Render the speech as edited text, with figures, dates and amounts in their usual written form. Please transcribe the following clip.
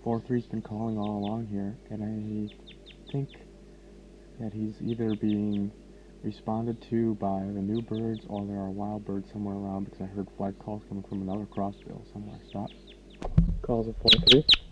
4-3's been calling all along here, and I think that he's either being responded to by the new birds or there are wild birds somewhere around, because I heard flight calls coming from another crossbill somewhere. Stop. Calls at 4-3.